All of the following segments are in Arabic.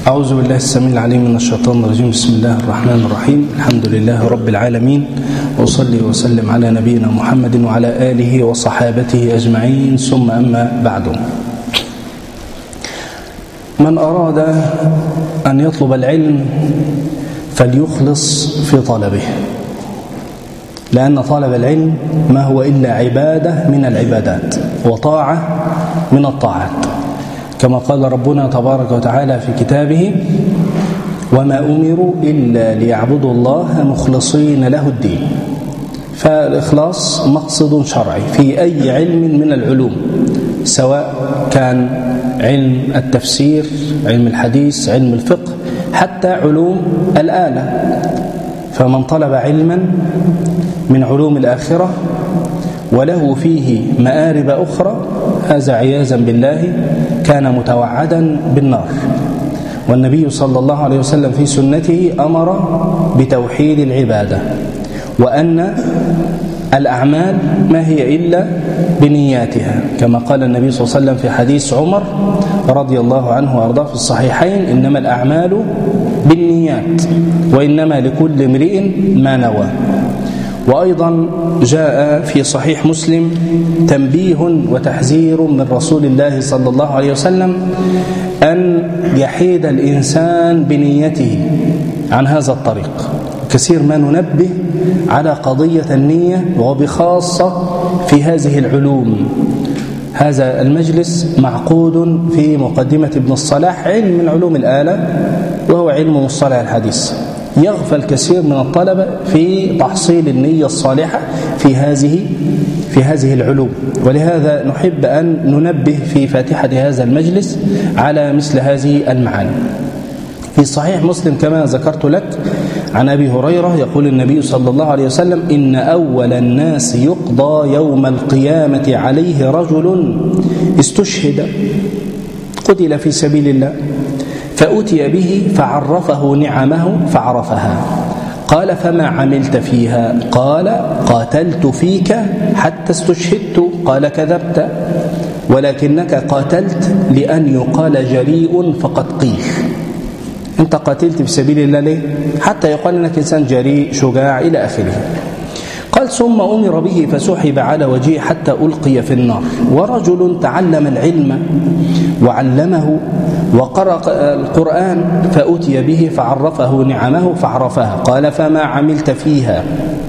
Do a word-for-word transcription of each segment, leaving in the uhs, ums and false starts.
أعوذ بالله السميع العليم من الشيطان الرجيم. بسم الله الرحمن الرحيم. الحمد لله رب العالمين، وصلي وسلم على نبينا محمد وعلى آله وصحابته أجمعين، ثم أما بعد. من أراد أن يطلب العلم فليخلص في طلبه، لأن طلب العلم ما هو إلا عبادة من العبادات وطاعة من الطاعات، كما قال ربنا تبارك وتعالى في كتابه: وما أمروا إلا ليعبدوا الله مخلصين له الدين. فالإخلاص مقصد شرعي في أي علم من العلوم، سواء كان علم التفسير، علم الحديث، علم الفقه، حتى علوم الآلة. فمن طلب علما من علوم الآخرة وله فيه مآرب أخرى، هذا عياذا بالله كان متوعدا بالنار. والنبي صلى الله عليه وسلم في سنته أمر بتوحيد العبادة، وأن الأعمال ما هي إلا بنياتها، كما قال النبي صلى الله عليه وسلم في حديث عمر رضي الله عنه وأرضاه في الصحيحين: إنما الأعمال بالنيات وإنما لكل امرئ ما نوى. وأيضا جاء في صحيح مسلم تنبيه وتحذير من رسول الله صلى الله عليه وسلم أن يحيد الإنسان بنيته عن هذا الطريق. كثير ما ننبه على قضية النية، وبخاصة في هذه العلوم. هذا المجلس معقود في مقدمة ابن الصلاح، علم من علوم الآلة، وهو علم مصطلح الحديث. يغفل كثير من الطلبة في تحصيل النية الصالحة في هذه في هذه العلوم، ولهذا نحب أن ننبه في فاتحة هذا المجلس على مثل هذه المعاني. في صحيح مسلم كما ذكرت لك عن أبي هريرة يقول النبي صلى الله عليه وسلم: إن أول الناس يقضى يوم القيامة عليه رجل استشهد قتل في سبيل الله، فأتي به فعرفه نعمه فعرفها. قال: فما عملت فيها؟ قال: قاتلت فيك حتى استشهدت. قال: كذبت، ولكنك قاتلت لأن يقال جريء فقد قيل. أنت قاتلت في سبيل الله ليه؟ حتى يقال أنك إنسان جريء شجاع إلى آخره. قال: ثم أمر به فسحب على وجهه حتى ألقي في النار. ورجل تعلم العلم وعلمه وقرأ القرآن، فأتي به فعرفه نعمه فعرفها. قال: فما عملت فيها؟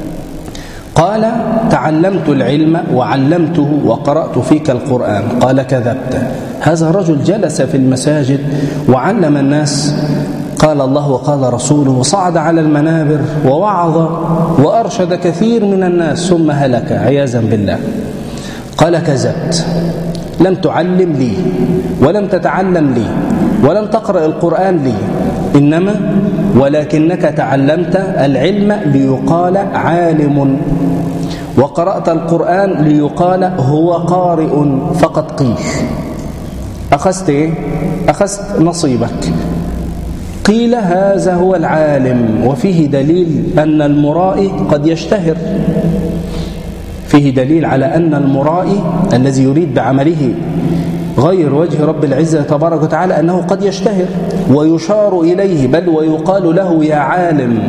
قال: تعلمت العلم وعلمته وقرأت فيك القرآن. قال: كذبت. هذا الرجل جلس في المساجد وعلم الناس قال الله وقال رسوله، وصعد على المنابر ووعظ وأرشد كثير من الناس، ثم هلك عياذا بالله. قال: كذبت، لم تعلم لي ولم تتعلم لي ولم تقرأ القرآن لي، إنما ولكنك تعلمت العلم ليقال عالم، وقرأت القرآن ليقال هو قارئ فقد قيل. أخذت إيه؟ أخذت نصيبك. قيل هذا هو العالم، وفيه دليل أن المرائي قد يشتهر. فيه دليل على أن المرائي الذي يريد بعمله غير وجه رب العزة تبارك وتعالى أنه قد يشتهر ويشار إليه، بل ويقال له يا عالم.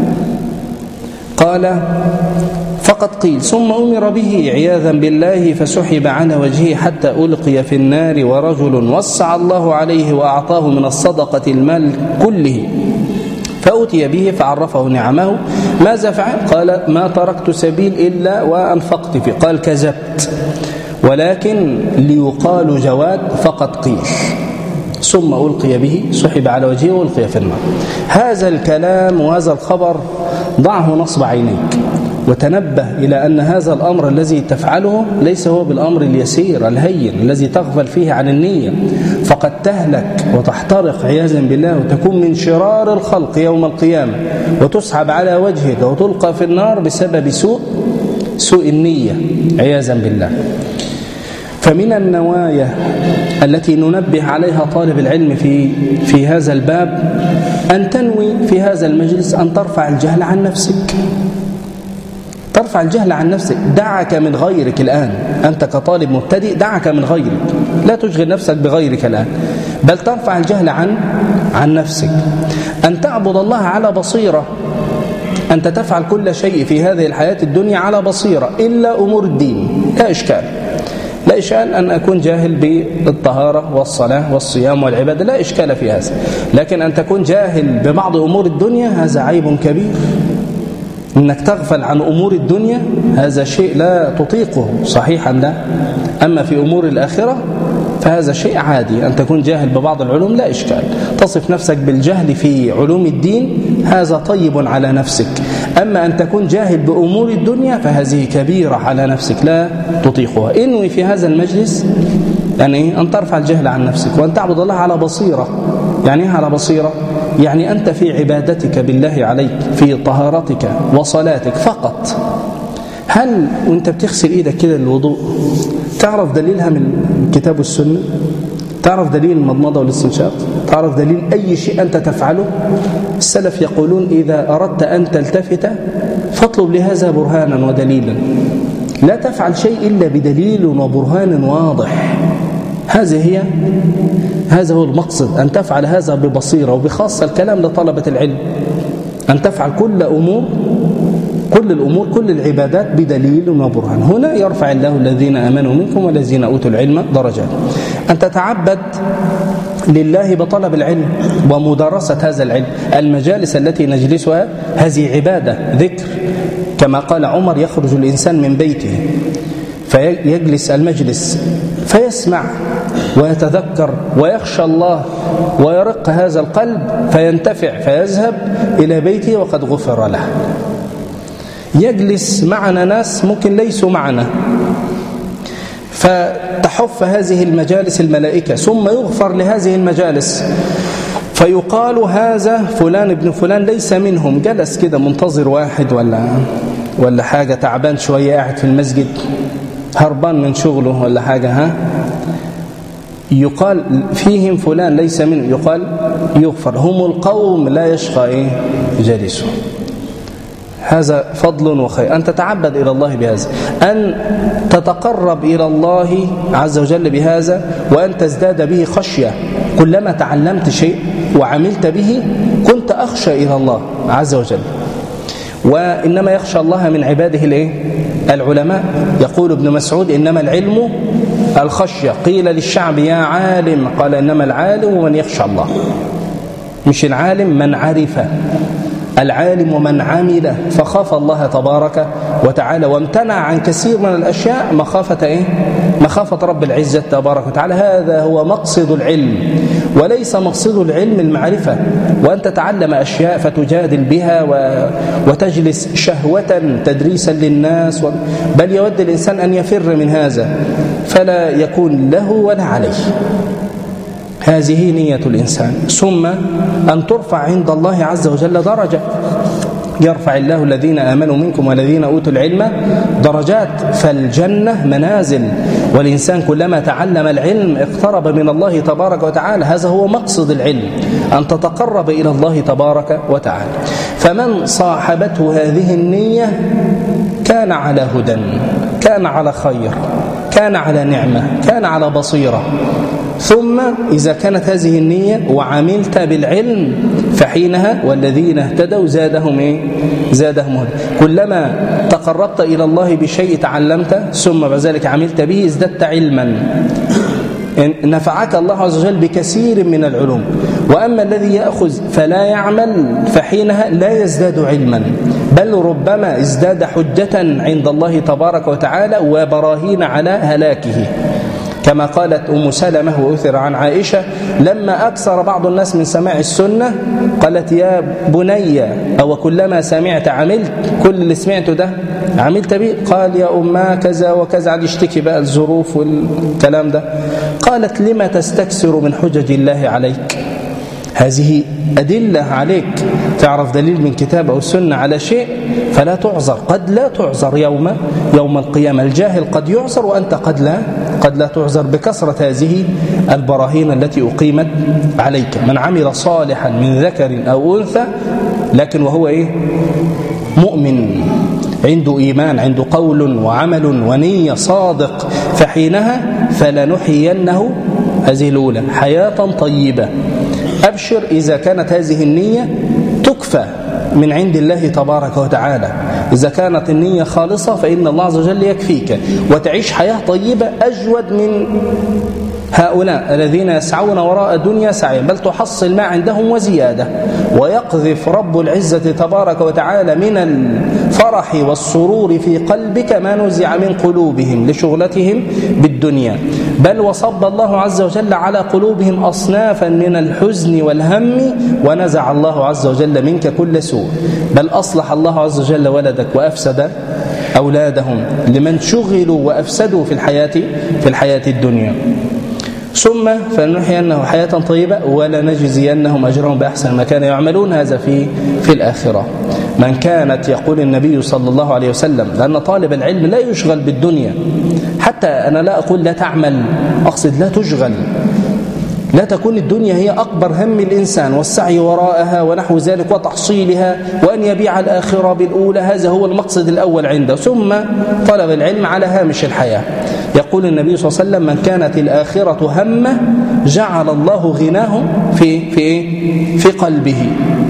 قال: فقد قيل. ثم أمر به عياذا بالله فسحب على وجهه حتى ألقي في النار. ورجل وسع الله عليه وأعطاه من الصدقة المال كله، فأتي به فعرفه نعمه. ماذا فعل؟ قال: ما تركت سبيل إلا وأنفقت فيه. قال: كذبت، ولكن ليقال جواد فقد قيل. ثم ألقي به، سحب على وجهه وألقي في النار. هذا الكلام وهذا الخبر ضعه نصب عينيك، وتنبه إلى أن هذا الأمر الذي تفعله ليس هو بالأمر اليسير الهين الذي تغفل فيه عن النية، فقد تهلك وتحترق عياذا بالله، وتكون من شرار الخلق يوم القيامة، وتسحب على وجهك وتلقى في النار بسبب سوء سوء النية عياذا بالله. فمن النوايا التي ننبه عليها طالب العلم في في هذا الباب أن تنوي في هذا المجلس أن ترفع الجهل عن نفسك. ترفع الجهل عن نفسك، دعك من غيرك الآن. أنت كطالب مبتدئ دعك من غيرك، لا تشغل نفسك بغيرك الآن. بل ترفع الجهل عن عن نفسك. أن تعبد الله على بصيرة، أنت تفعل كل شيء في هذه الحياة الدنيا على بصيرة إلا أمور الدين، لا إشكال. لا إشكال أن أكون جاهل بالطهارة والصلاة والصيام والعبادة، لا إشكال في هذا. لكن أن تكون جاهل ببعض أمور الدنيا هذا عيب كبير. إنك تغفل عن أمور الدنيا هذا شيء لا تطيقه صحيحا لا. أما في أمور الآخرة فهذا شيء عادي. أن تكون جاهل ببعض العلوم لا إشكال. تصف نفسك بالجهل في علوم الدين هذا طيب على نفسك. أما أن تكون جاهل بأمور الدنيا فهذه كبيرة على نفسك لا تطيقها. انوي في هذا المجلس يعني أن ترفع الجهل عن نفسك وأن تعبد الله على بصيرة. يعني على بصيرة يعني أنت في عبادتك بالله عليك، في طهارتك وصلاتك فقط. هل وانت بتغسل ايدك كده للوضوء تعرف دليلها من الكتاب والسنة؟ تعرف دليل المضمضة والاستنشاق؟ تعرف دليل أي شيء أنت تفعله؟ السلف يقولون إذا أردت أن تلتفت فاطلب لهذا برهانا ودليلا. لا تفعل شيء إلا بدليل وبرهان واضح. هذه هي هذا هو المقصد، أن تفعل هذا ببصيرة. وبخاصة الكلام لطلبة العلم، أن تفعل كل أمور كل الأمور كل العبادات بدليل وبرهان. هنا يرفع الله الذين آمنوا منكم والذين أوتوا العلم درجات. أن تتعبد لله بطلب العلم ومدارسة هذا العلم. المجالس التي نجلسها هذه عبادة ذكر، كما قال عمر يخرج الإنسان من بيته فيجلس المجلس فيسمع ويتذكر ويخشى الله ويرق هذا القلب فينتفع فيذهب إلى بيته وقد غفر له. يجلس معنا ناس ممكن ليسوا معنا فتحف هذه المجالس الملائكة ثم يغفر لهذه المجالس فيقال هذا فلان ابن فلان ليس منهم، جلس كده منتظر واحد ولا ولا حاجة، تعبان شوية قاعد في المسجد هربان من شغله ولا حاجة، ها يقال فيهم فلان ليس منهم، يقال يغفر. هم القوم لا يشقى إيه جالسهم. هذا فضل وخير. أن تتعبد إلى الله بهذا، أن تتقرب إلى الله عز وجل بهذا، وأن تزداد به خشية. كلما تعلمت شيء وعملت به كنت أخشى إلى الله عز وجل. وإنما يخشى الله من عباده الإيه؟ العلماء. يقول ابن مسعود إنما العلم الخشية. قيل للشعب يا عالم، قال إنما العالم من يخشى الله. مش العالم من عرف، العالم من عمل فخاف الله تبارك وتعالى وامتنع عن كثير من الأشياء مخافة إيه؟ مخافة رب العزة تبارك وتعالى. هذا هو مقصد العلم، وليس مقصد العلم المعرفة وأن تتعلم أشياء فتجادل بها وتجلس شهوة تدريسا للناس، بل يود الإنسان أن يفر من هذا فلا يكون له ولا عليه. هذه نية الإنسان. ثم أن ترفع عند الله عز وجل درجة. يرفع الله الذين آمنوا منكم والذين أوتوا العلم درجات. فالجنة منازل، والإنسان كلما تعلم العلم اقترب من الله تبارك وتعالى. هذا هو مقصد العلم، أن تتقرب إلى الله تبارك وتعالى. فمن صاحبته هذه النية كان على هدى، كان على خير، كان على نعمة، كان على بصيرة. ثم إذا كانت هذه النية وعملت بالعلم فحينها والذين اهتدوا زادهم إيه؟ زادهم هدى. كلما تقربت إلى الله بشيء تعلمت ثم بعد ذلك عملت به ازددت علما، نفعك الله عز وجل بكثير من العلوم. وأما الذي يأخذ فلا يعمل فحينها لا يزداد علما، بل ربما ازداد حجة عند الله تبارك وتعالى وبراهين على هلاكه. كما قالت أم سلمة وأثر عن عائشة لما أكثر بعض الناس من سماع السنة قالت يا بني أو كلما سمعت عملت، كل اللي سمعته ده عملت به؟ قال يا أمه كذا وكذا، عاد يشتكي بقى الظروف والكلام ده. قالت لما تستكثر من حجج الله عليك؟ هذه أدلة عليك، تعرف دليل من كتاب أو سنة على شيء فلا تعذر. قد لا تعذر يوم يوم القيامة. الجاهل قد يعذر وأنت قد لا قد لا تعذر بكثرة هذه البراهين التي أقيمت عليك. من عمل صالحا من ذكر أو أنثى لكن وهو إيه؟ مؤمن، عنده إيمان، عنده قول وعمل ونية صادق، فحينها فلنحيينه هذه الأولى حياة طيبة. أبشر إذا كانت هذه النية تكفى من عند الله تبارك وتعالى. إذا كانت النية خالصة فإن الله عز وجل يكفيك وتعيش حياة طيبة أجود من هؤلاء الذين يسعون وراء الدنيا سعيا، بل تحصل ما عندهم وزيادة. ويقذف رب العزة تبارك وتعالى من الفرح والسرور في قلبك ما نزع من قلوبهم لشغلتهم بالدنيا، بل وصب الله عز وجل على قلوبهم أصنافا من الحزن والهم، ونزع الله عز وجل منك كل سوء. بل أصلح الله عز وجل ولدك وأفسد أولادهم لمن شغلوا وأفسدوا في الحياة في الحياة الدنيا. ثم فلنحيينه حياة طيبة ولنجزينهم أجرهم بأحسن ما كانوا يعملون، هذا في في الآخرة. من كانت يقول النبي صلى الله عليه وسلم، لأن طالب العلم لا يشغل بالدنيا، حتى أنا لا أقول لا تعمل، أقصد لا تشغل، لا تكون الدنيا هي أكبر هم الإنسان والسعي وراءها ونحو ذلك وتحصيلها، وأن يبيع الآخرة بالأولى، هذا هو المقصد الأول عنده. ثم طلب العلم على هامش الحياة. يقول النبي صلى الله عليه وسلم: من كانت الآخرة همه جعل الله غناه في في إيه؟ في قلبه،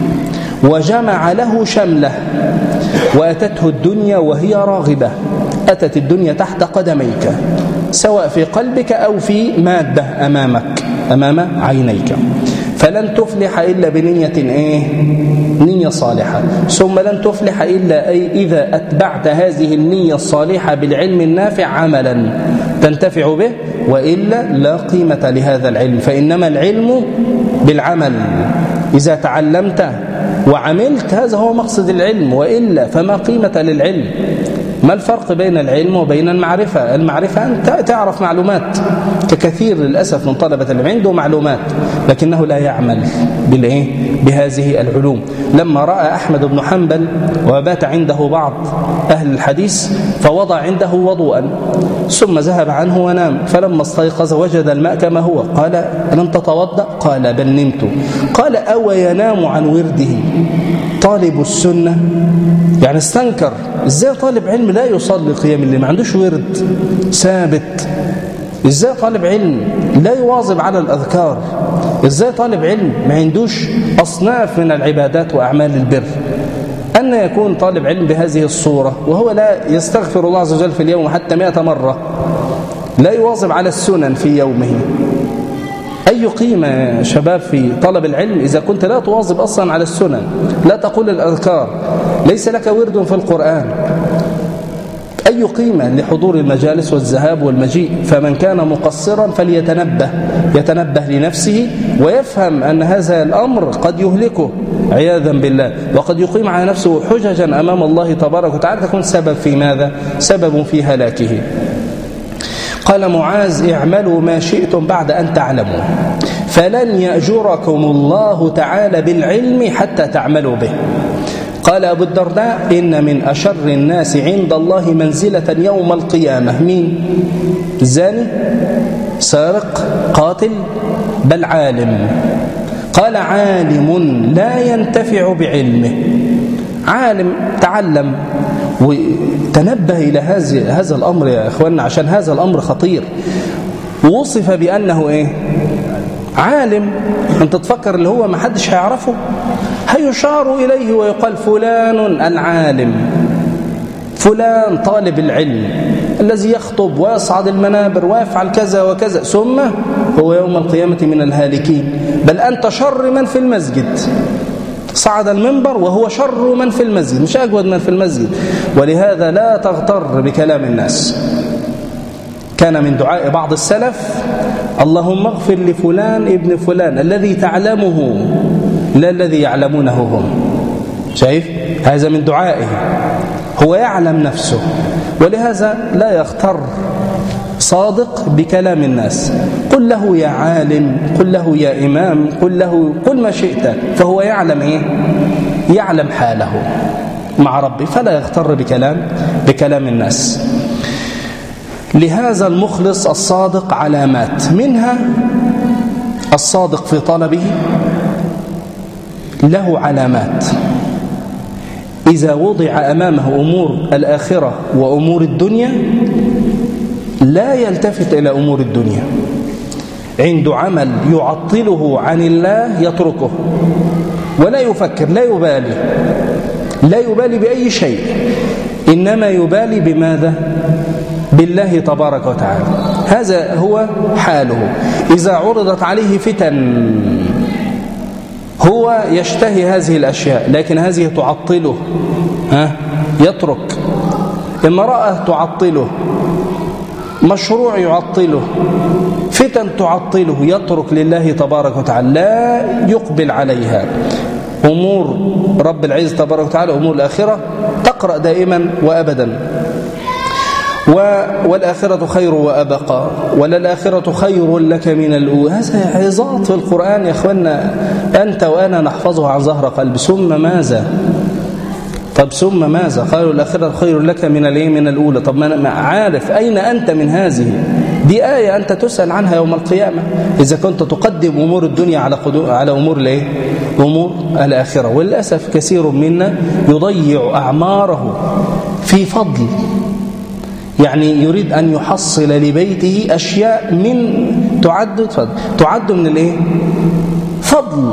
وجمع له شمله، وأتته الدنيا وهي راغبة. أتت الدنيا تحت قدميك، سواء في قلبك أو في مادة أمامك أمام عينيك، فلن تفلح إلا بنية إيه؟ نية صالحة. ثم لن تفلح إلا أي إذا أتبعت هذه النية الصالحة بالعلم النافع عملا تنتفع به، وإلا لا قيمة لهذا العلم. فإنما العلم بالعمل، إذا تعلمت وعملت هذا هو مقصد العلم، وإلا فما قيمة للعلم. ما الفرق بين العلم وبين المعرفة؟ المعرفة أنت تعرف معلومات، ككثير للأسف من طلبة العلم عنده معلومات لكنه لا يعمل بالإيه؟ بهذه العلوم. لما رأى أحمد بن حنبل وبات عنده بعض أهل الحديث فوضع عنده وضوءا ثم ذهب عنه ونام، فلما استيقظ وجد الماء كما هو، قال: لم تتوضأ؟ قال: بل نمت. قال: أو ينام عن ورده طالب السنة؟ يعني استنكر، ازاي طالب علم لا يصلي قيام الليل، ما عندوش ورد ثابت؟ ازاي طالب علم لا يواظب على الأذكار؟ ازاي طالب علم ما عندوش أصناف من العبادات وأعمال البر؟ أن يكون طالب علم بهذه الصورة وهو لا يستغفر الله عز وجل في اليوم حتى مئة مرة، لا يواظب على السنن في يومه؟ أي قيمة يا شباب في طلب العلم إذا كنت لا تواظب أصلا على السنن، لا تقول الأذكار، ليس لك ورد في القرآن؟ أي قيمة لحضور المجالس والذهاب والمجيء؟ فمن كان مقصرا فليتنبه، يتنبه لنفسه ويفهم أن هذا الأمر قد يهلكه عياذا بالله، وقد يقيم على نفسه حججا أمام الله تبارك وتعالى تكون سبب في ماذا؟ سبب في هلاكه. قال معاذ: اعملوا ما شئتم بعد أن تعلموا، فلن يأجركم الله تعالى بالعلم حتى تعملوا به. قال أبو الدرداء: إن من أشر الناس عند الله منزلة يوم القيامة مين؟ زاني، سارق، قاتل، بل عالم. قال: عالم لا ينتفع بعلمه. عالم تعلم وتنبه إلى هذا الأمر يا إخواننا، عشان هذا الأمر خطير. وصف بأنه إيه؟ عالم. أنت تفكر اللي هو ما حدش هيعرفه؟ هيشار إليه ويقال فلان العالم، فلان طالب العلم الذي يخطب ويصعد المنابر ويفعل كذا وكذا، ثم هو يوم القيامة من الهالكين. بل أنت شر من في المسجد، صعد المنبر وهو شر من في المسجد، مش أجود من في المسجد. ولهذا لا تغتر بكلام الناس. كان من دعاء بعض السلف: اللهم اغفر لفلان ابن فلان الذي تعلمه لا الذي يعلمونه هم. شايف؟ هذا من دعائه، هو يعلم نفسه، ولهذا لا يغتر صادق بكلام الناس. قل له يا عالم، قل له يا إمام، قل له قل ما شئت، فهو يعلم إيه؟ يعلم حاله مع ربه، فلا يغتر بكلام بكلام الناس. لهذا المخلص الصادق علامات، منها الصادق في طلبه له علامات. إذا وضع أمامه أمور الآخرة وأمور الدنيا لا يلتفت إلى أمور الدنيا، عنده عمل يعطله عن الله يتركه ولا يفكر، لا يبالي لا يبالي بأي شيء، إنما يبالي بماذا؟ بالله تبارك وتعالى. هذا هو حاله. إذا عرضت عليه فتن هو يشتهي هذه الأشياء لكن هذه تعطله، ها؟ يترك. امرأة تعطله، مشروع يعطله، فتن تعطله، يترك لله تبارك وتعالى، لا يقبل عليها. أمور رب العزة تبارك وتعالى أمور الآخرة تقرأ دائما وأبدا، والآخرة خير وأبقى، وللآخرة خير لك من الأولى. هذا عظات في القرآن يا أخوانا، أنت وأنا نحفظه عن ظهر قلب. ثم ماذا؟ طب ثم ماذا؟ قالوا الآخرة خير لك من الايه؟ من الأولى. طب ما عارف أين أنت من هذه؟ دي آية أنت تسأل عنها يوم القيامة، إذا كنت تقدم أمور الدنيا على على أمور الايه؟ أمور الآخرة. وللأسف كثير منا يضيع أعماره في فضل، يعني يريد أن يحصل لبيته أشياء من تعد تعد من الايه؟ فضل،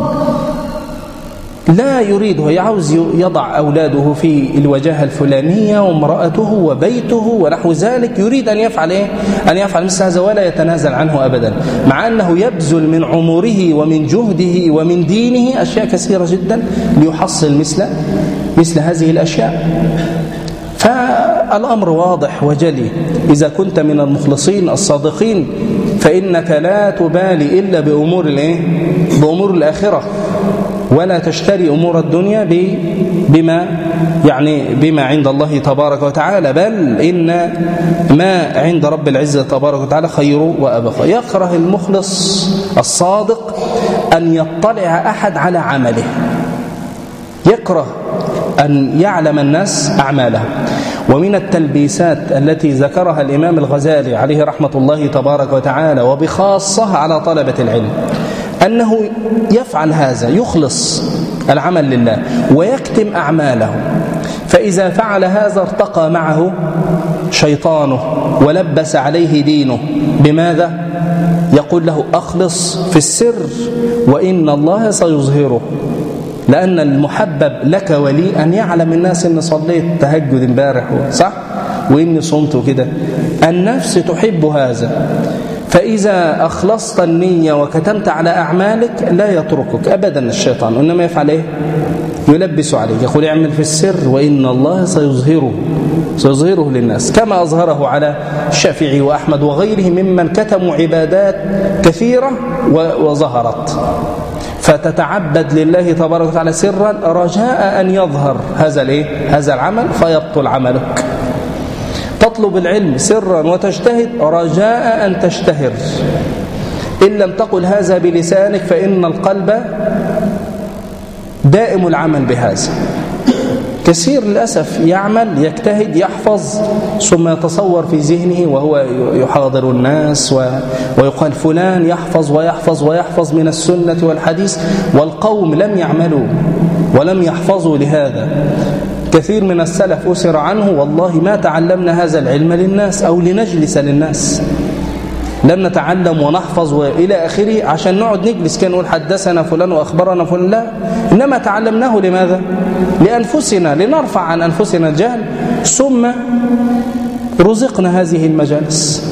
لا يريده. يعوز يضع أولاده في الوجاهة الفلانية وامرأته وبيته ونحو ذلك، يريد أن يفعل إيه؟ أن يفعل مثل هذا ولا يتنازل عنه أبدا، مع أنه يبذل من عمره ومن جهده ومن دينه أشياء كثيرة جدا ليحصل مثل مثل هذه الأشياء. فالأمر واضح وجلي. إذا كنت من المخلصين الصادقين فإنك لا تبالي إلا بأمور الإيه؟ بأمور الآخرة، ولا تشتري أمور الدنيا بما يعني بما عند الله تبارك وتعالى، بل إن ما عند رب العزة تبارك وتعالى خير وأبقى. يكره المخلص الصادق أن يطلع أحد على عمله، يكره أن يعلم الناس أعماله. ومن التلبيسات التي ذكرها الإمام الغزالي عليه رحمة الله تبارك وتعالى وبخاصة على طلبة العلم أنه يفعل هذا، يخلص العمل لله ويكتم أعماله، فإذا فعل هذا ارتقى معه شيطانه ولبس عليه دينه. بماذا؟ يقول له أخلص في السر وإن الله سيظهره، لأن المحبب لك ولي أن يعلم الناس أن صليت تهجد امبارح، صح؟ وإني صمت كده. النفس تحب هذا، فإذا أخلصت النية وكتمت على أعمالك لا يتركك أبدا الشيطان، إنما يفعل إيه؟ يلبس عليك، يقول اعمل في السر وإن الله سيظهره سيظهره للناس، كما أظهره على الشافعي وأحمد وغيرهم ممن كتموا عبادات كثيرة وظهرت. فتتعبد لله تبارك وتعالى سرا رجاء أن يظهر هذا الايه؟ هذا العمل فيبطل عملك. تطلب العلم سرا وتجتهد رجاء أن تشتهر. إن لم تقل هذا بلسانك فإن القلب دائم العمل بهذا. كثير للأسف يعمل يجتهد يحفظ ثم يتصور في ذهنه وهو يحاضر الناس ويقال فلان يحفظ ويحفظ ويحفظ من السنة والحديث، والقوم لم يعملوا ولم يحفظوا لهذا. كثير من السلف أسر عنه والله ما تعلمنا هذا العلم للناس أو لنجلس للناس، لم نتعلم ونحفظ وإلى آخره عشان نقعد نجلس كان نقول حدثنا فلان وأخبرنا فلان، لا، إنما تعلمناه لماذا؟ لأنفسنا، لنرفع عن أنفسنا الجهل، ثم رزقنا هذه المجالس.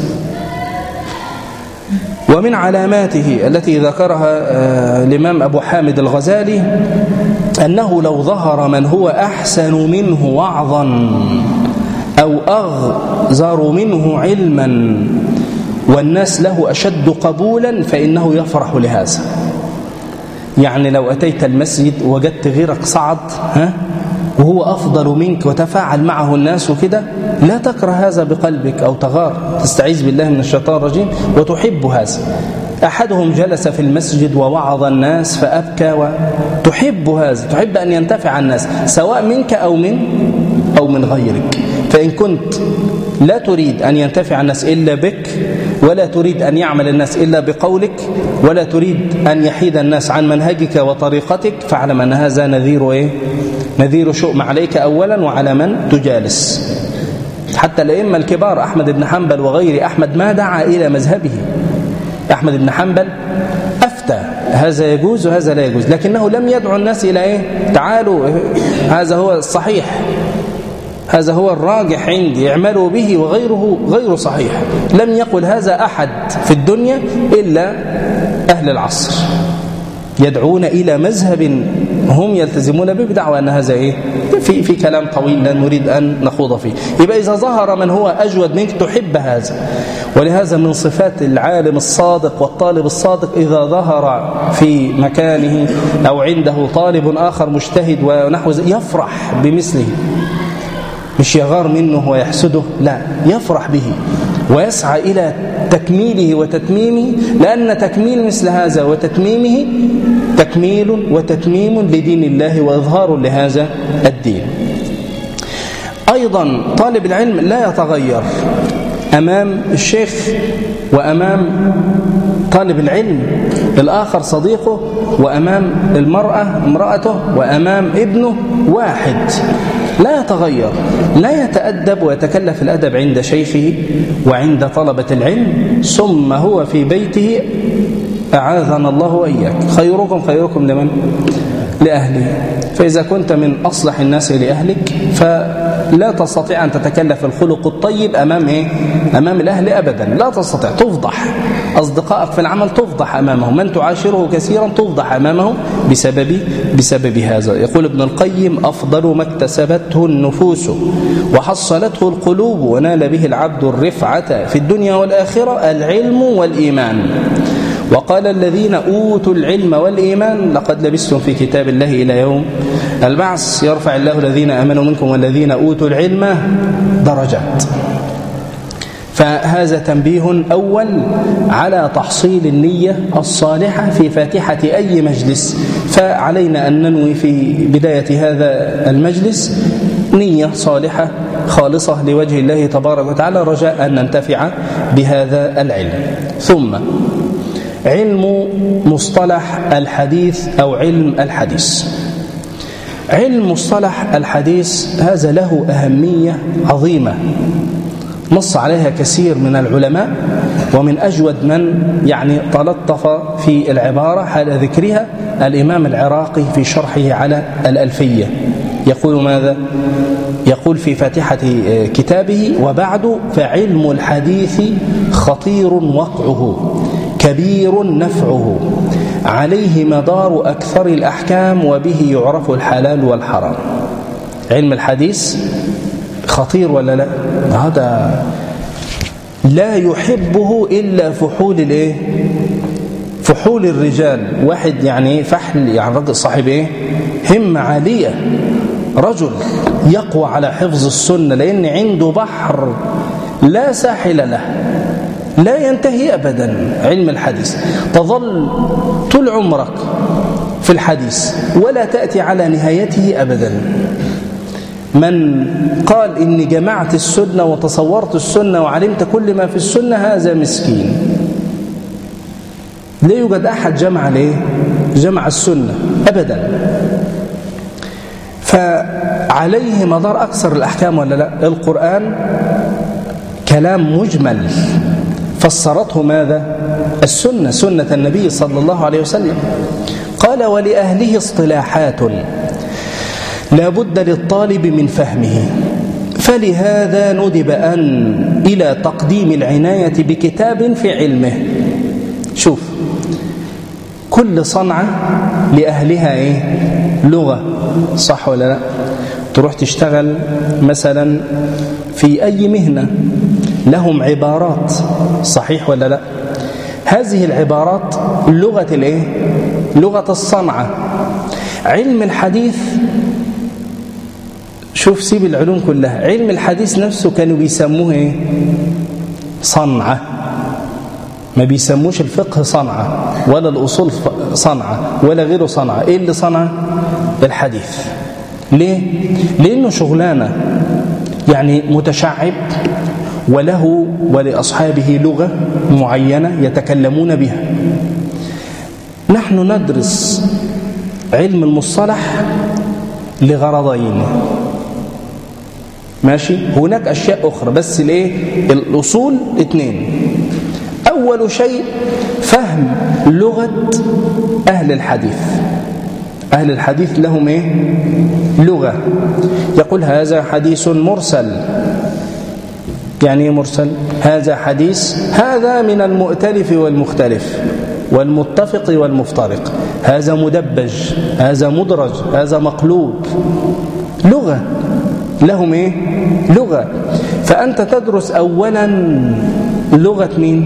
ومن علاماته التي ذكرها الإمام أبو حامد الغزالي أنه لو ظهر من هو أحسن منه وعظا أو أغزر منه علما والناس له أشد قبولا فإنه يفرح لهذا. يعني لو أتيت المسجد وجدت غيرك صعد ها وهو أفضل منك وتفاعل معه الناس وكده، لا تكره هذا بقلبك أو تغار، تستعيذ بالله من الشيطان الرجيم وتحب هذا. أحدهم جلس في المسجد ووعظ الناس فأبكى، وتحب هذا، تحب أن ينتفع الناس سواء منك أو من أو من غيرك. فإن كنت لا تريد أن ينتفع الناس إلا بك، ولا تريد أن يعمل الناس إلا بقولك، ولا تريد أن يحيد الناس عن منهجك وطريقتك، فاعلم أن هذا نذير إيه؟ نذير شؤم عليك أولا وعلى من تجالس. حتى الأئمة الكبار أحمد بن حنبل وغير أحمد ما دعا إلى مذهبه. أحمد بن حنبل أفتى هذا يجوز وهذا لا يجوز، لكنه لم يدعو الناس إلى إيه؟ تعالوا هذا هو الصحيح، هذا هو الراجح عندي، اعملوا به وغيره غير صحيح. لم يقل هذا أحد في الدنيا إلا أهل العصر يدعون إلى مذهب هم يلتزمون به بدعوى أن هذا إيه؟ في في كلام طويل لا نريد أن نخوض فيه. يبقى إذا ظهر من هو أجود منك تحب هذا، ولهذا من صفات العالم الصادق والطالب الصادق إذا ظهر في مكانه أو عنده طالب آخر مجتهد ونحو يفرح بمثله، مش يغار منه ويحسده، لا، يفرح به ويسعى إلى تكميله وتتميمه، لأن تكميل مثل هذا وتتميمه تكميل وتتميم لدين الله وإظهار لهذا الدين. أيضا طالب العلم لا يتغير أمام الشيخ وأمام طالب العلم الآخر صديقه، وأمام المرأة امرأته، وأمام ابنه واحد، لا يتغير، لا يتأدب ويتكلف الأدب عند شيخه وعند طلبة العلم، ثم هو في بيته أعاذنا الله وإياك خيركم خيركم لمن؟ لأهله. فإذا كنت من أصلح الناس لأهلك فلا تستطيع أن تتكلف الخلق الطيب أمام إيه؟ أمام الأهل أبدا، لا تستطيع، تفضح أصدقائك في العمل، تفضح أمامهم، من تعاشره كثيرا تفضح أمامه بسبب بسبب هذا. يقول ابن القيم: أفضل ما اكتسبته النفوس وحصلته القلوب ونال به العبد الرفعة في الدنيا والآخرة العلم والإيمان. وقال الذين أوتوا العلم والإيمان لقد لبستم في كتاب الله إلى يوم البعث، يرفع الله الذين آمنوا منكم والذين أوتوا العلم درجات. فهذا تنبيه أول على تحصيل النية الصالحة في فاتحة أي مجلس، فعلينا أن ننوي في بداية هذا المجلس نية صالحة خالصة لوجه الله تبارك وتعالى، رجاء أن ننتفع بهذا العلم. ثم علم مصطلح الحديث أو علم الحديث. علم مصطلح الحديث هذا له أهمية عظيمة نص عليها كثير من العلماء، ومن أجود من يعني تلطف في العبارة حال ذكرها الإمام العراقي في شرحه على الألفية. يقول ماذا؟ يقول في فاتحة كتابه: وبعد فعلم الحديث خطير وقعه كبير نفعه عليه مدار أكثر الأحكام وبه يعرف الحلال والحرام. علم الحديث خطير ولا لا؟ هذا لا يحبه إلا فحول الايه؟ فحول الرجال. واحد يعني فحل، يعني رجل صاحب ايه؟ همة عالية، رجل يقوى على حفظ السنة، لأن عنده بحر لا ساحل له، لا ينتهي أبدا. علم الحديث تظل طول عمرك في الحديث ولا تأتي على نهايته أبدا. من قال إني جمعت السنة وتصورت السنة وعلمت كل ما في السنة هذا مسكين. لا يوجد أحد جمع ليه؟ جمع السنة أبدا. فعليه مدار أكثر الأحكام ولا لا؟ القرآن كلام مجمل فسرته ماذا؟ السنة، سنة النبي صلى الله عليه وسلم. قال: ولأهله اصطلاحات لا بد للطالب من فهمه، فلهذا ندب أن إلى تقديم العناية بكتاب في علمه. شوف، كل صنعة لأهلها إيه؟ لغة، صح ولا لا؟ تروح تشتغل مثلا في أي مهنة لهم عبارات، صحيح ولا لا؟ هذه العبارات لغة الإيه؟ لغة الصنعة. علم الحديث، شوف سيب العلوم كلها، علم الحديث نفسه كانوا بيسموه إيه؟ صنعة. ما بيسموش الفقه صنعة ولا الأصول صنعة ولا غيره صنعة. إيه اللي صنعة؟ الحديث. ليه؟ لأنه شغلانة يعني متشعب، وله ولأصحابه لغة معينة يتكلمون بها. نحن ندرس علم المصطلح لغرضين، ماشي؟ هناك أشياء أخرى، بس الإيه؟ الأصول اثنين. أول شيء فهم لغة أهل الحديث. أهل الحديث لهم إيه؟ لغة. يقول هذا حديث مرسل. يعني إيه مرسل؟ هذا حديث هذا من المؤتلف والمختلف والمتفق والمفترق، هذا مدبج، هذا مدرج، هذا مقلوب. لغة، لهم إيه؟ لغة. فأنت تدرس أولا لغة مين؟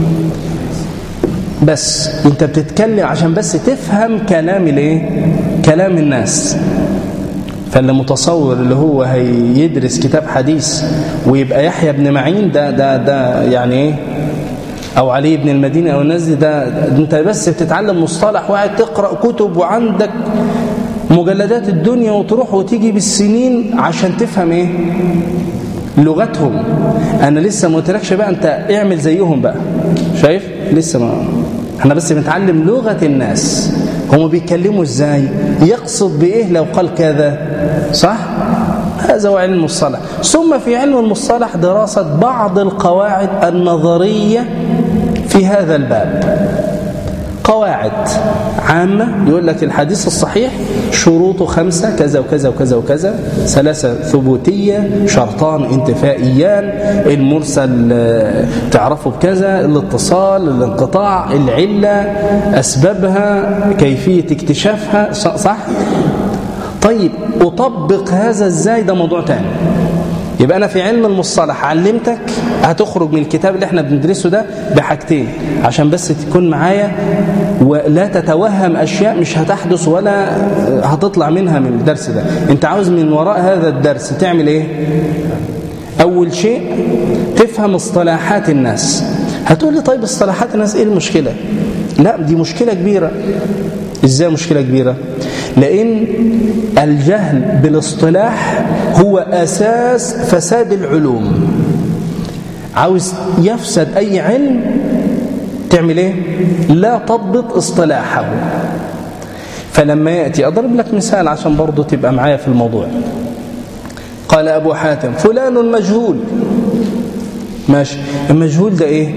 بس أنت بتتكلم عشان بس تفهم كلام الإيه؟ كلام الناس. فاللي متصور اللي هو هيدرس كتاب حديث ويبقى يحيى بن معين ده ده ده يعني إيه؟ أو علي بن المدينة أو الناس دي، ده أنت بس بتتعلم مصطلح وقاعد تقرأ كتب وعندك مجلدات الدنيا وتروح وتيجي بالسنين عشان تفهم إيه؟ لغتهم. أنا لسه ما قلتلكش بقى أنت اعمل زيهم بقى، شايف؟ لسه ما احنا بس بنتعلم لغة الناس، هم بيتكلموا ازاي، يقصد بإيه لو قال كذا، صح؟ هذا هو علم المصطلح. ثم في علم المصطلح دراسة بعض القواعد النظرية في هذا الباب. قواعد عامة يقول لك الحديث الصحيح شروطه خمسة كذا وكذا وكذا وكذا، ثلاثة ثبوتية، شرطان انتفائيان، المرسل تعرفه بكذا، الاتصال، الانقطاع، العلة، أسبابها، كيفية اكتشافها، صح؟ طيب أطبق هذا ازاي؟ ده موضوع تاني. يبقى أنا في علم المصطلح علمتك هتخرج من الكتاب اللي احنا بندرسه ده بحاجتين عشان بس تكون معايا ولا تتوهم أشياء مش هتحدث ولا هتطلع منها من الدرس ده. انت عاوز من وراء هذا الدرس تعمل ايه؟ أول شيء تفهم اصطلاحات الناس. هتقول لي طيب اصطلاحات الناس ايه المشكلة؟ لا، دي مشكلة كبيرة. ازاي مشكلة كبيرة؟ لأن الجهل بالاصطلاح هو أساس فساد العلوم. عاوز يفسد أي علم تعمل إيه؟ لا تضبط اصطلاحه. فلما يأتي أضرب لك مثال عشان برضو تبقى معايا في الموضوع. قال أبو حاتم فلان مجهول. ماشي، المجهول ده إيه؟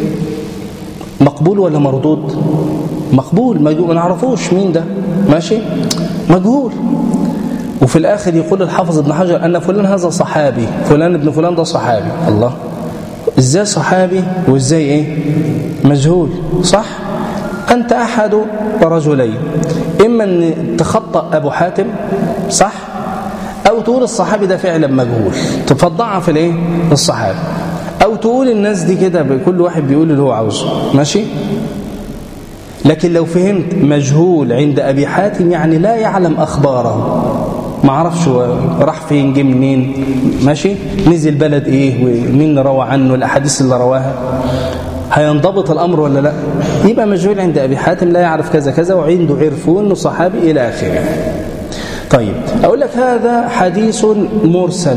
مقبول ولا مردود؟ مقبول، مجهول، ما نعرفوش مين ده، ماشي، مجهول. وفي الآخر يقول الحافظ ابن حجر أن فلان هذا صحابي، فلان ابن فلان ده صحابي. الله، إزاي صحابي وإزاي إيه؟ مجهول، صح؟ أنت أحد رجلين، إما أن تخطأ أبو حاتم، صح؟ أو تقول الصحابي ده فعلا مجهول، تفضعها في الإيه؟ الصحابي، أو تقول الناس دي كده كل واحد بيقول اللي هو عاوزه، ماشي؟ لكن لو فهمت مجهول عند أبي حاتم يعني لا يعلم أخباره، ما عرفش راح فين جه منين، ماشي، نزل بلد إيه ومين روى عنه، الأحاديث اللي رواها، هينضبط الأمر ولا لا؟ يبقى مجهول عند أبي حاتم لا يعرف كذا كذا، وعنده عرفون إنه صحابي إلى آخره. طيب أقول لك هذا حديث مرسل.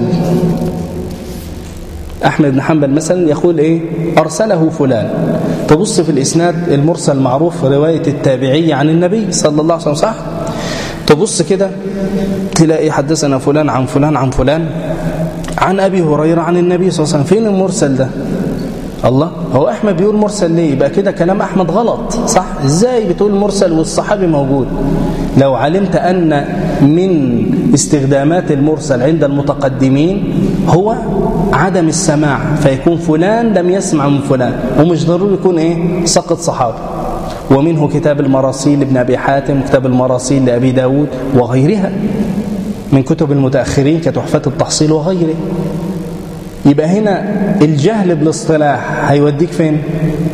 أحمد بن حنبل مثلا يقول إيه؟ أرسله فلان. تبص في الإسناد المرسل معروف رواية التابعي عن النبي صلى الله عليه وسلم، صح؟ تبص كده تلاقي حدثنا فلان عن فلان عن فلان عن أبي هريرة عن النبي صلى الله عليه وسلم. فين المرسل ده؟ الله، هو أحمد بيقول مرسل ليه؟ يبقى كده كلام أحمد غلط، صح؟ إزاي بتقول مرسل والصحابي موجود؟ لو علمت أن من استخدامات المرسل عند المتقدمين هو عدم السماع، فيكون فلان لم يسمع من فلان، ومش ضروري يكون إيه؟ سقط صحابي. ومنه كتاب المراسيل لابن أبي حاتم، كتاب المراسيل لأبي داود وغيرها من كتب المتأخرين كتحفة التحصيل وغيره. يبقى هنا الجهل بالاصطلاح هيوديك فين؟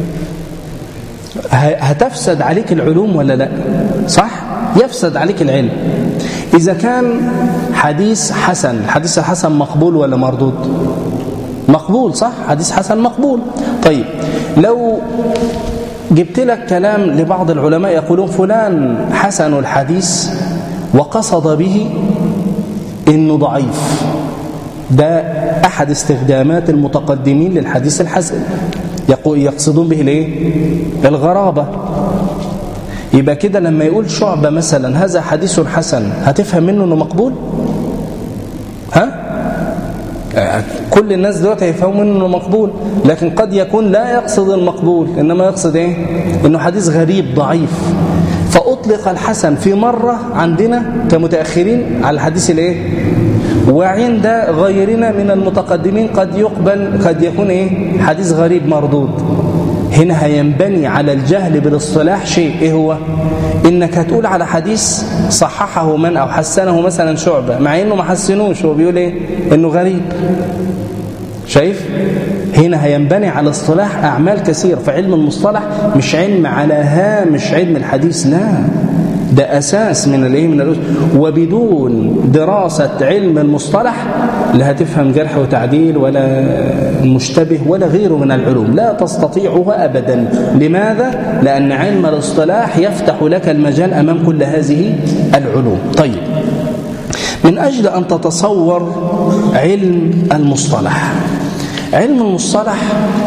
هتفسد عليك العلوم ولا لا؟ صح؟ يفسد عليك العلم. إذا كان حديث حسن، حديث حسن مقبول ولا مردود؟ مقبول، صح؟ حديث حسن مقبول. طيب لو جبت لك كلام لبعض العلماء يقولون فلان حسن الحديث وقصد به إنه ضعيف، ده أحد استخدامات المتقدمين للحديث الحسن، يقصدون به الايه؟ الغرابة. يبقى كده لما يقول شعبة مثلا هذا حديث حسن، هتفهم منه انه مقبول؟ ها؟ كل الناس دلوقتي هيفهموا انه مقبول، لكن قد يكون لا يقصد المقبول، انما يقصد ايه؟ انه حديث غريب ضعيف. فاطلق الحسن في مره عندنا كمتاخرين على الحديث الايه، وعند غيرنا من المتقدمين قد يقبل، قد يكون ايه؟ حديث غريب مردود. هنا هينبني على الجهل بالاصطلاح شيء، ايه هو؟ انك هتقول على حديث صححه من او حسنه مثلا شعبة، مع انه ما حسنوش، هو بيقول ايه؟ انه غريب. شايف؟ هنا هينبني على اصطلاح اعمال كثير. فعلم المصطلح مش علم على هامش علم الحديث، لا، ده اساس من الايه، من الأسس. وبدون دراسه علم المصطلح لا هتفهم جرح وتعديل ولا مشتبه ولا غيره من العلوم، لا تستطيعه ابدا. لماذا؟ لان علم الاصطلاح يفتح لك المجال امام كل هذه العلوم. طيب، من اجل ان تتصور علم المصطلح، علم المصطلح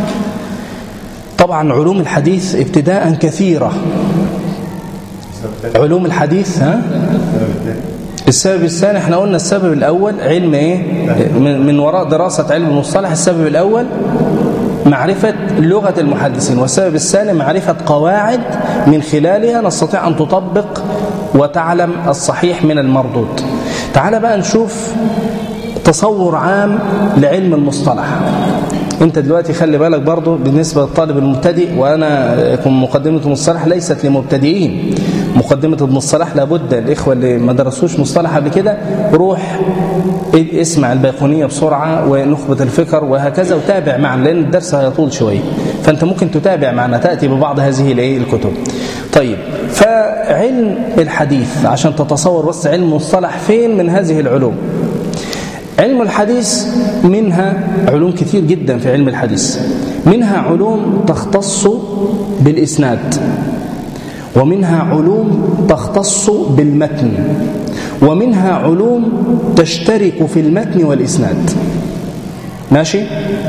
طبعا علوم الحديث ابتداء كثيرة. علوم الحديث، ها؟ السبب الثاني احنا قلنا السبب الأول علم ايه؟ من وراء دراسة علم المصطلح السبب الأول معرفة لغة المحدثين، والسبب الثاني معرفة قواعد من خلالها نستطيع أن تطبق وتعلم الصحيح من المردود. تعال بقى نشوف تصور عام لعلم المصطلح. انت دلوقتي خلي بالك برضو بالنسبة للطالب المبتدئ، وانا مقدمة المصطلح ليست لمبتدئين، مقدمة ابن الصلاح لابد الإخوة اللي ما درسوش مصطلح قبل كده روح اسمع البيقونية بسرعة ونخبة الفكر وهكذا وتابع معنا، لأن الدرس هيطول شوية، فأنت ممكن تتابع معنا تأتي ببعض هذه الكتب. طيب، فعلم الحديث عشان تتصور بس علم مصطلح فين من هذه العلوم. علم الحديث منها علوم كثير جدا في علم الحديث، منها علوم تختص بالإسناد، ومنها علوم تختص بالمتن، ومنها علوم تشترك في المتن والإسناد. ماشي؟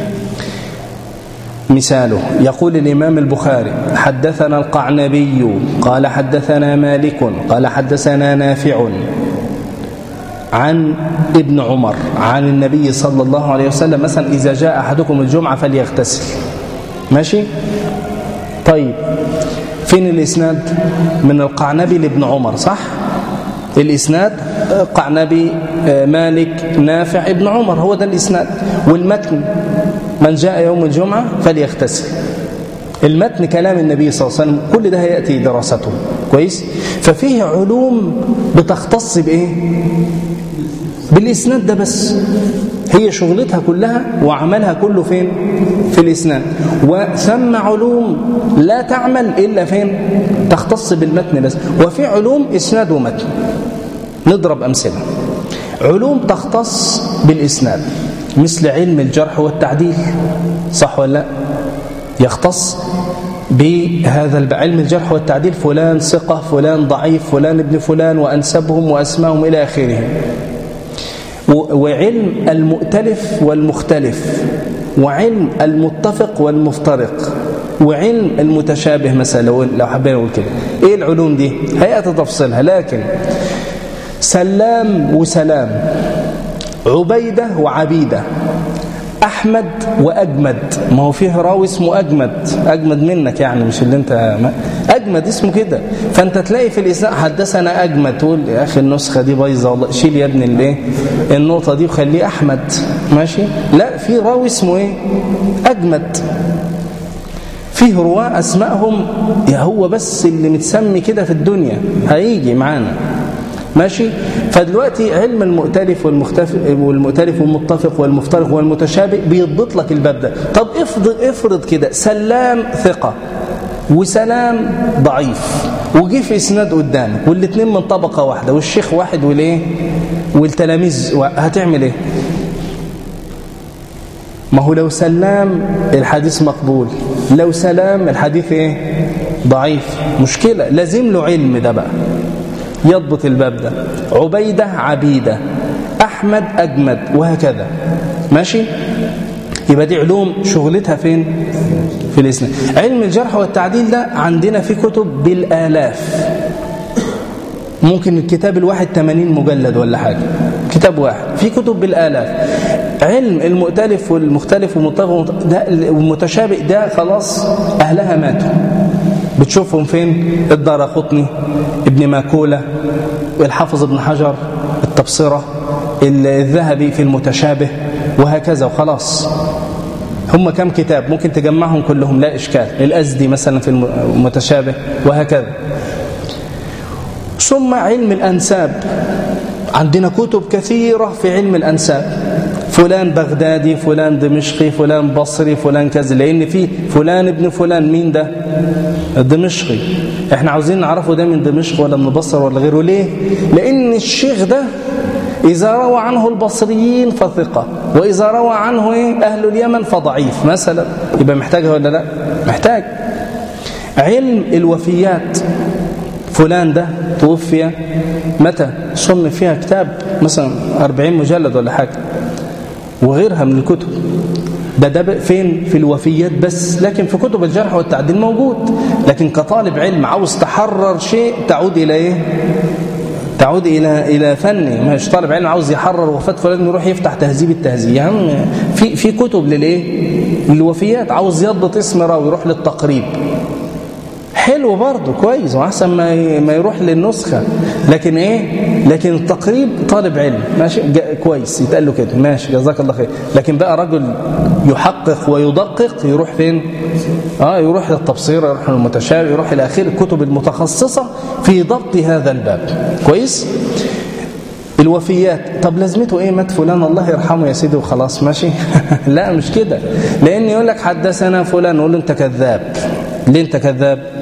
مثاله يقول الإمام البخاري حدثنا القعنبي قال حدثنا مالك قال حدثنا نافع عن ابن عمر عن النبي صلى الله عليه وسلم مثلا إذا جاء أحدكم الجمعة فليغتسل. ماشي؟ طيب، فين الإسناد؟ من القعنبي لابن عمر، صح؟ الإسناد قعنبي مالك نافع ابن عمر، هو ده الإسناد. والمتن من جاء يوم الجمعة فليغتسل. المتن كلام النبي صلى الله عليه وسلم، كل ده هيأتي دراسته كويس. ففيه علوم بتختص بإيه؟ بالإسناد ده بس، هي شغلتها كلها وعملها كله فين؟ في الإسناد. وثم علوم لا تعمل إلا فين؟ تختص بالمتن بس. وفي علوم إسناد ومتن. نضرب أمثلة. علوم تختص بالإسناد مثل علم الجرح والتعديل، صح ولا لا؟ يختص بهذا علم الجرح والتعديل، فلان ثقة فلان ضعيف فلان ابن فلان وأنسبهم وأسمائهم إلى آخره. وعلم المؤتلف والمختلف، وعلم المتفق والمفترق، وعلم المتشابه مثلا لو حبينا نقول كده. ايه العلوم دي؟ هيئة تفصيلها، لكن سلام وسلام، عبيدة وعبيدة، أحمد وأجمد، ما هو فيه راوي اسمه أجمد، أجمد منك يعني، مش اللي أنت أجمد اسمه كده. فأنت تلاقي في الإسناد حدثنا أجمد، تقول يا أخي النسخة دي بايظة والله، شيل يا ابني الايه النقطة دي وخليه أحمد. ماشي؟ لا، في راوي اسمه إيه؟ أجمد. فيه رواة أسمائهم يا هو بس اللي متسمي كده في الدنيا، هيجي معانا. ماشي؟ فدلوقتي علم المؤتلف والمختلف والمؤتلف والمتفق والمفترق والمتشابه بيضبط لك الباب ده. طب افرض افرض كده سلام ثقة وسلام ضعيف، وجي في اسناد قدامك والاثنين من طبقة واحدة والشيخ واحد والايه والتلاميذ، هتعمل ايه؟ ما هو لو سلام الحديث مقبول، لو سلام الحديث ايه؟ ضعيف. مشكلة، لازم له علم ده بقى يضبط الباب ده. عبيدة عبيدة، أحمد أجمد، وهكذا. ماشي؟ يبقى دي علوم شغلتها فين؟ في الإسناد. علم الجرح والتعديل ده عندنا في كتب بالآلاف، ممكن الكتاب الواحد ثمانين مجلد ولا حاجة، كتاب واحد، في كتب بالآلاف. علم المؤتلف والمختلف والمتشابه ده خلاص أهلها ماتوا. بتشوفهم فين؟ الدارقطني، ابن ماكولة، الحافظ ابن حجر، التبصرة، الذهبي في المتشابه، وهكذا وخلاص. هم كم كتاب ممكن تجمعهم كلهم لا إشكال. الأزدي مثلا في المتشابه وهكذا. ثم علم الأنساب، عندنا كتب كثيرة في علم الأنساب، فلان بغدادي، فلان دمشقي، فلان بصري، فلان كذا، لأن في فلان ابن فلان. مين ده؟ الدمشقي. احنا عاوزين نعرفه ده من دمشق ولا من بصر ولا غيره. ليه؟ لأن الشيخ ده إذا روى عنه البصريين فثقة، وإذا روى عنه أهل اليمن فضعيف مثلا. يبقى محتاجها ولا لا؟ محتاج. علم الوفيات، فلان ده توفي متى، صنف فيها كتاب مثلا أربعين مجلد ولا حاجة، وغيرها من الكتب. ده ده فين؟ في الوفيات بس. لكن في كتب الجرح والتعديل موجود. لكن كطالب علم عاوز تحرر شيء تعود إلى إيه؟ تعود إلى إلى فني. مش طالب علم عاوز يحرر وفاة فلان يروح يفتح تهذيب التهذيب. يعني في في كتب للإيه؟ للوفيات. عاوز يضبط اسم راوي يروح للتقريب، حلو برضه كويس، وأحسن ما ما يروح للنسخة. لكن إيه؟ لكن التقريب طالب علم ماشي كويس يتقال له كده ماشي جزاك الله خير. لكن بقى رجل يحقق ويدقق يروح فين؟ آه يروح للتبصير، يروح للمتشابه، يروح إلى آخر الكتب المتخصصة في ضبط هذا الباب. كويس؟ الوفيات، طب لازمته ايه؟ مات فلان الله يرحمه يا سيدي وخلاص ماشي. لا مش كده. لأن يقول لك حدثنا فلان، نقول له انت كذاب. ليه انت كذاب؟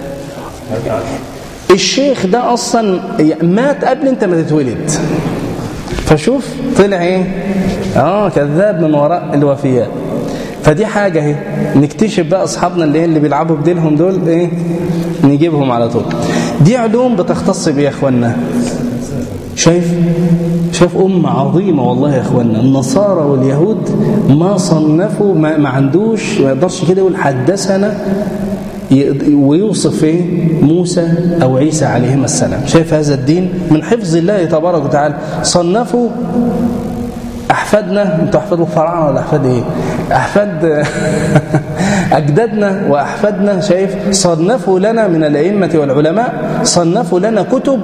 الشيخ ده اصلا مات قبل انت ما تتولد، فشوف طلع ايه؟ اه كذاب من وراء الوفيات. فدي حاجه اهي نكتشف بقى اصحابنا اللي اللي بيلعبوا بديلهم دول ايه، نجيبهم على طول. دي علوم بتختص بيها يا اخوانا. شايف شايف أمة عظيمة والله يا أخوانا. النصارى واليهود ما صنفوا، ما, ما عندوش، ما يقدرش كده يقول حدثنا ويوصف ايه موسى أو عيسى عليهما السلام. شايف هذا الدين من حفظ الله تبارك وتعالى. صنفوا أحفادنا، انتوا أحفاد الفراعنة ولا أحفاد إيه؟ أحفاد أجدادنا وأحفادنا. شايف صنفوا لنا من الأئمة والعلماء، صنفوا لنا كتب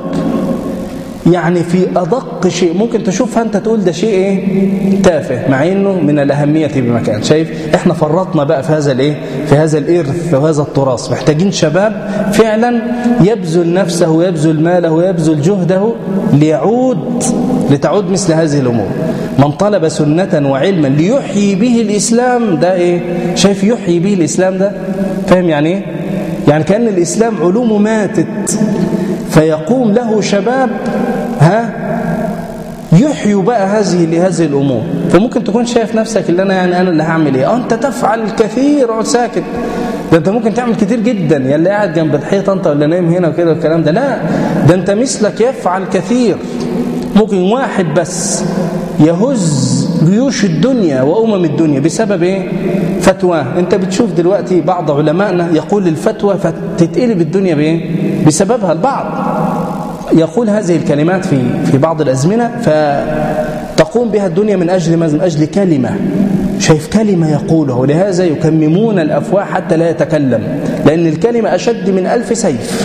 يعني في أدق شيء ممكن تشوفها أنت تقول ده شيء إيه؟ تافه، مع إنه من الأهمية بمكان. شايف إحنا فرطنا بقى في هذا الإيه؟ في هذا الإرث وهذا التراث. محتاجين شباب فعلا يبذل نفسه ويبذل ماله ويبذل جهده ليعود لتعود مثل هذه الأمور. من طلب سنة وعلما ليحيي به الإسلام، ده إيه؟ شايف يحيي به الإسلام ده؟ فاهم يعني إيه؟ يعني كأن الإسلام علومه ماتت، فيقوم له شباب ها يحيوا بقى هذه لهذه الأمور. فممكن تكون شايف نفسك اللي أنا يعني أنا اللي هعمل إيه؟ أنت تفعل الكثير اقعد ساكت. ده أنت ممكن تعمل كتير جدا، يا اللي قاعد جنب الحيطة أنت ولا نايم هنا وكده والكلام ده. لا، ده أنت مثلك يفعل كثير. ممكن واحد بس يهز جيوش الدنيا وأمم الدنيا بسبب إيه؟ فتوى. أنت بتشوف دلوقتي بعض علمائنا يقول الفتوى فتتقلب الدنيا بإيه؟ بسببها. البعض يقول هذه الكلمات في في بعض الأزمنة فتقوم بها الدنيا من أجل من أجل كلمة. شايف كلمة يقوله، ولهذا يكممون الأفواه حتى لا يتكلم، لأن الكلمة أشد من ألف سيف.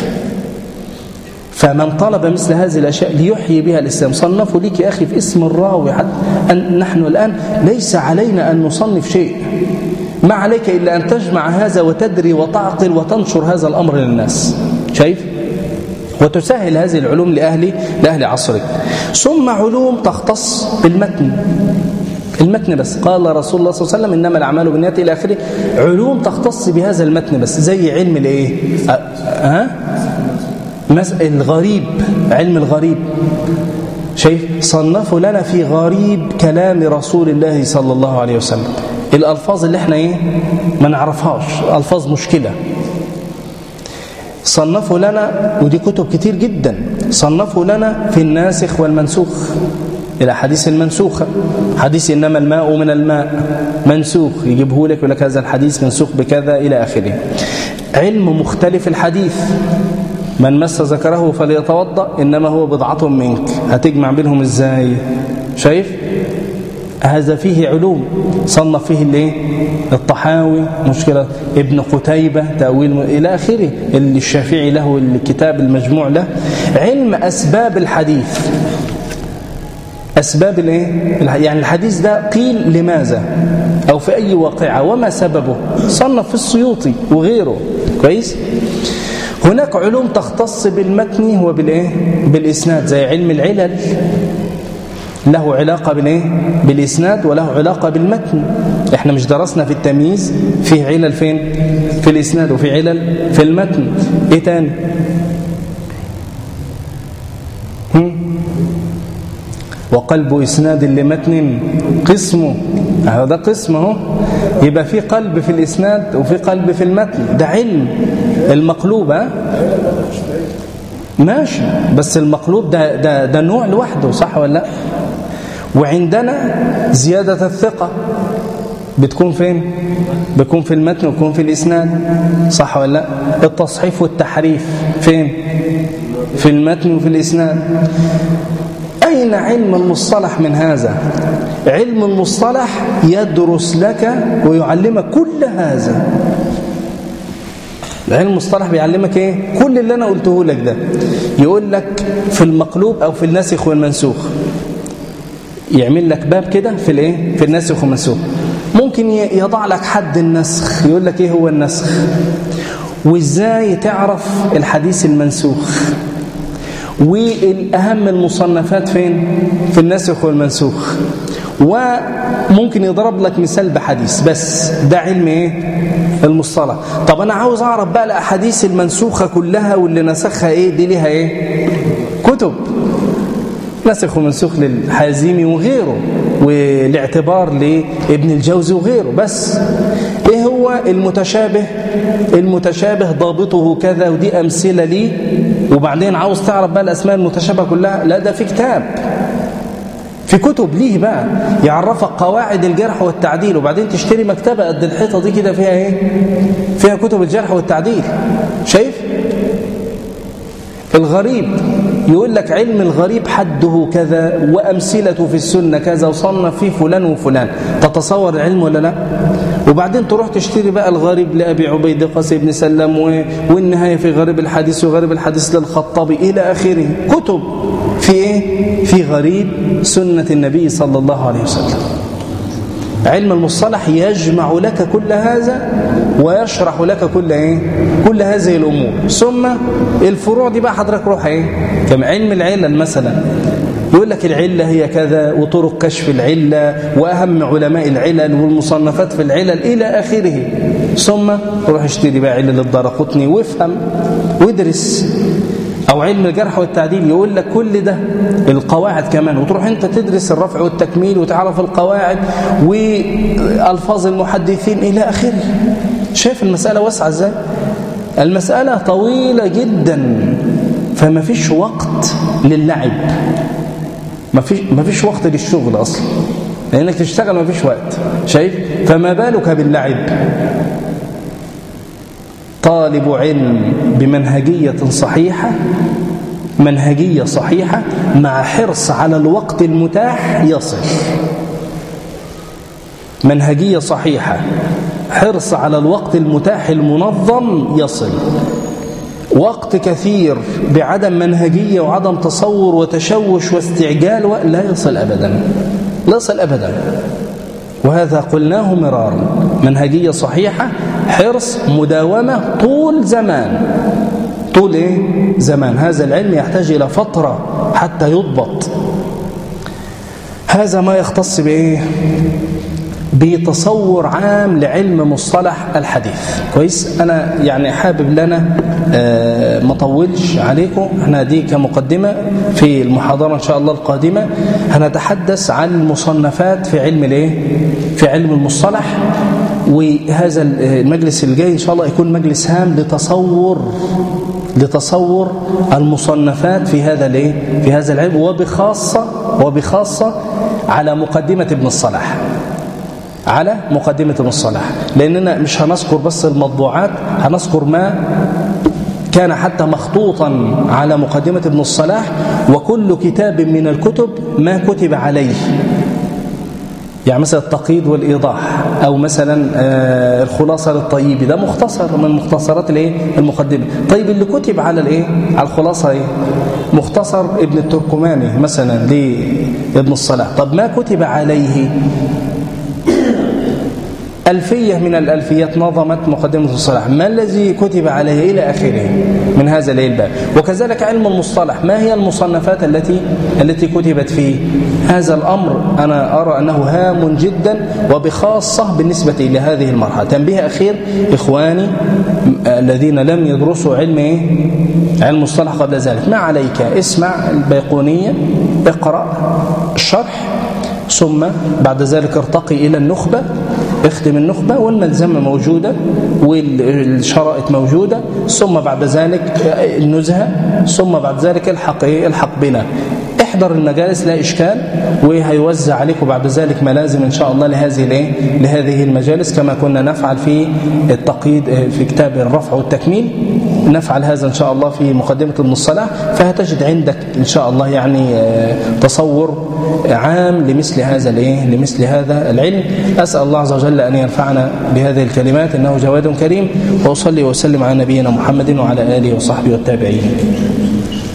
فمن طلب مثل هذه الأشياء ليحيي بها الإسلام، صنفوا ليك يا أخي في اسم الراوي. حتى أن نحن الآن ليس علينا أن نصنف شيء، ما عليك إلا أن تجمع هذا وتدري وتعقل وتنشر هذا الأمر للناس. شايف؟ وتسهل هذه العلوم لأهل لأهل عصرك. ثم علوم تختص بالمتن، المتن بس. قال رسول الله صلى الله عليه وسلم إنما الأعمال بالنيات إلى آخره. علوم تختص بهذا المتن بس، زي علم الإيه؟ ها؟ الغريب، علم الغريب. شايف؟ صنفوا لنا في غريب كلام رسول الله صلى الله عليه وسلم. الألفاظ اللي احنا ايه ما نعرفهاش، ألفاظ مشكلة. صنفوا لنا، ودي كتب كتير جدا، صنفوا لنا في الناسخ والمنسوخ، إلى حديث المنسوخة. حديث إنما الماء من الماء منسوخ، يجيبه لك ولك هذا الحديث منسوخ بكذا إلى آخره. علم مختلف الحديث، من مس ذكره فليتوضأ إنما هو بضعة منك. هتجمع بينهم إزاي؟ شايف؟ هذا فيه علوم صنف فيه الايه الطحاوي مشكلة ابن قتيبة تأويل إلى آخره. الشافعي له الكتاب المجموع له. علم أسباب الحديث، أسباب الايه يعني الحديث ده قيل لماذا أو في أي واقعة وما سببه، صنف في السيوطي وغيره. كويس. هناك علوم تختص بالمتن وبالايه بالإسناد زي علم العلل، له علاقة بالايه بالإسناد وله علاقة بالمتن. احنا مش درسنا في التمييز فيه علل فين؟ في الإسناد وفي علل في المتن. ايه تاني؟ وقلب إسناد لمتن قسمه، هذا قسم اهو، يبقى في قلب في الإسناد وفي قلب في المتن، ده علم. المقلوب ها ماشي، بس المقلوب ده ده ده نوع لوحده، صح ولا لا؟ وعندنا زيادة الثقة بتكون فين؟ بتكون في المتن وبتكون في الإسناد، صح ولا لا؟ التصحيف والتحريف فين؟ في المتن وفي الإسناد. أين علم المصطلح من هذا؟ علم المصطلح يدرس لك ويعلمك كل هذا. علم المصطلح بيعلمك ايه؟ كل اللي انا قلته لك ده. يقول لك في المقلوب او في الناسخ والمنسوخ، يعمل لك باب كده في الايه؟ في الناسخ والمنسوخ. ممكن يضع لك حد النسخ، يقول لك ايه هو النسخ وازاي تعرف الحديث المنسوخ، والأهم المصنفات فين؟ في الناسخ والمنسوخ. وممكن يضرب لك مثال بحديث بس. ده علم ايه؟ المصطلح. طب انا عاوز اعرف بقى الاحاديث المنسوخه كلها واللي نسخها ايه، دي ليها ايه؟ كتب نسخ ومنسوخ للحازمي وغيره، والاعتبار لابن الجوزي وغيره. بس ايه هو المتشابه؟ المتشابه ضابطه كذا، ودي امثله ليه. وبعدين عاوز تعرف بقى الاسماء المتشابهه كلها، لا ده في كتاب، في كتب ليه بقى يعرفك قواعد الجرح والتعديل. وبعدين تشتري مكتبه قد الحيطه دي كده فيها ايه؟ فيها كتب الجرح والتعديل. شايف؟ الغريب يقول لك علم الغريب حده كذا وأمثلته في السنة كذا وصنف فيه فلان وفلان. تتصور العلم ولا لا؟ وبعدين تروح تشتري بقى الغريب لأبي عبيد قاسم بن سلم، والنهاية في غريب الحديث وغريب الحديث للخطابي إلى آخره. كتب في إيه؟ في غريب سنة النبي صلى الله عليه وسلم. علم المصطلح يجمع لك كل هذا ويشرح لك كل ايه كل هذه الامور. ثم الفروع دي بقى حضرتك روح ايه كما علم العلل مثلا، يقول لك العله هي كذا وطرق كشف العله واهم علماء العلل والمصنفات في العلل الى اخره. ثم روح اشتري بقى علل الدارقطني وافهم وادرس. أو علم الجرح والتعديل يقول لك كل ده القواعد كمان، وتروح أنت تدرس الرفع والتكميل وتعرف القواعد وألفاظ المحدثين إلى آخره. شايف المسألة واسعة إزاي؟ المسألة طويلة جدا، فما فيش وقت للعب، ما فيش ما فيش وقت للشغل أصلا، لأنك تشتغل ما فيش وقت. شايف؟ فما بالك باللعب؟ طالب علم بمنهجية صحيحة، منهجية صحيحة مع حرص على الوقت المتاح يصل. منهجية صحيحة، حرص على الوقت المتاح المنظم يصل. وقت كثير بعدم منهجية وعدم تصور وتشوش واستعجال لا يصل أبدا، لا يصل أبدا. وهذا قلناه مرارا. منهجية صحيحة، حرص، مداومة، طول زمان. طول إيه؟ زمان. هذا العلم يحتاج إلى فترة حتى يضبط. هذا ما يختص بإيه؟ بتصور عام لعلم مصطلح الحديث. كويس؟ أنا يعني حابب لنا آه ما طولش عليكم. احنا دي كمقدمة. في المحاضرة إن شاء الله القادمة هنتحدث عن المصنفات في علم الايه؟ في علم المصطلح. وهذا المجلس الجاي إن شاء الله يكون مجلس هام لتصور لتصور المصنفات في هذا الايه؟ في هذا العلم، وبخاصة وبخاصة على مقدمة ابن الصلاح. على مقدمة ابن الصلاح، لأننا مش هنذكر بس المطبوعات، هنذكر ما كان حتى مخطوطا على مقدمة ابن الصلاح، وكل كتاب من الكتب ما كتب عليه يعني مثلا التقييد والإيضاح، أو مثلا الخلاصة للطيب، ده مختصر من مختصرات الايه المقدمة. طيب اللي كتب على الايه على الخلاصة ايه؟ مختصر ابن التركماني مثلا لابن الصلاح. طب ما كتب عليه؟ ألفية من الألفيات نظمت مقدمة الصلاح، ما الذي كتب عليه إلى آخره من هذا الباب. وكذلك علم المصطلح، ما هي المصنفات التي التي كتبت فيه؟ هذا الأمر أنا أرى أنه هام جدا، وبخاصة بالنسبة إلى هذه المرحلة. تنبيه أخير إخواني الذين لم يدرسوا علم علم المصطلح قبل ذلك، ما عليك؟ اسمع البيقونية، اقرأ الشرح، ثم بعد ذلك ارتقي إلى النخبة، اختم النخبة، والملزمة موجودة والشرائط موجودة، ثم بعد ذلك النزهة، ثم بعد ذلك الحق الحق بنا. احضر المجالس لا إشكال، وهيوزع عليكم بعد ذلك ملازم إن شاء الله لهذه لهذه المجالس، كما كنا نفعل في التقييد في كتاب الرفع والتكميل، نفعل هذا إن شاء الله في مقدمة ابن الصلاح. فهتجد عندك إن شاء الله يعني تصور عام لمثل هذا الايه لمثل هذا العلم. أسأل الله عز وجل أن ينفعنا بهذه الكلمات، إنه جواد كريم. وأصلي وسلم على نبينا محمد وعلى آله وصحبه والتابعين.